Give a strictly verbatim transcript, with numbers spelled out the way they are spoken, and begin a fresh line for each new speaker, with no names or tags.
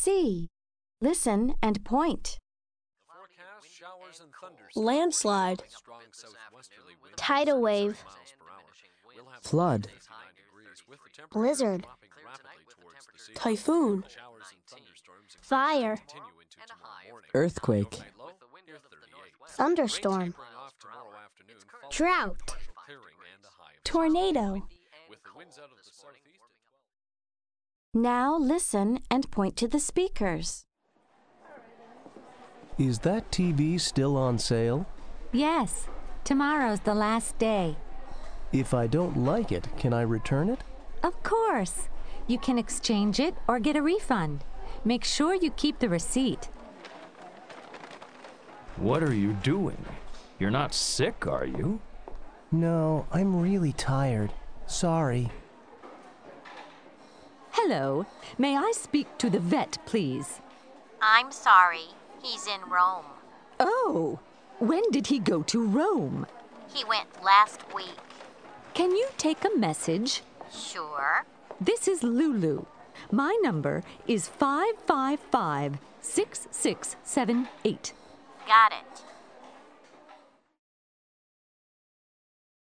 see? Listen and point.
Landslide.
Tidal wave.
Flood.
Blizzard.
Typhoon.
Fire.
Earthquake.
Thunderstorm. Drought.
Tornado. Now listen and point to the speakers.
Is that T V still on sale?
Yes. Tomorrow's the last day.
If I don't like it, can I return it?
Of course. You can exchange it or get a refund. Make sure you keep the receipt.
What are you doing? You're not sick, are you?
No, I'm really tired. Sorry.
Hello. May I speak to the vet, please?
I'm sorry. He's in Rome.
Oh, when did he go to Rome?
He went last week.
Can you take a message?
Sure.
This is Lulu. My number is five five five, six six seven eight.
Got it.